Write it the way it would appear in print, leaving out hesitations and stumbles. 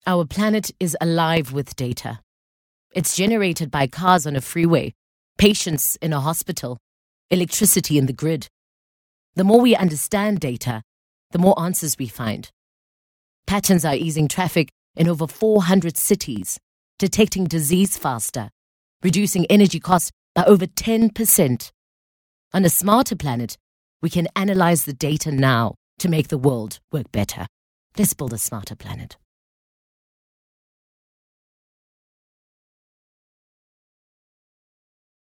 Our planet is alive with data. It's generated by cars on a freeway, patients in a hospital, electricity in the grid. The more we understand data, the more answers we find. Patterns are easing traffic in over 400 cities, detecting disease faster, reducing energy costs by over 10%. On a smarter planet, we can analyze the data now to make the world work better. Let's build a smarter planet.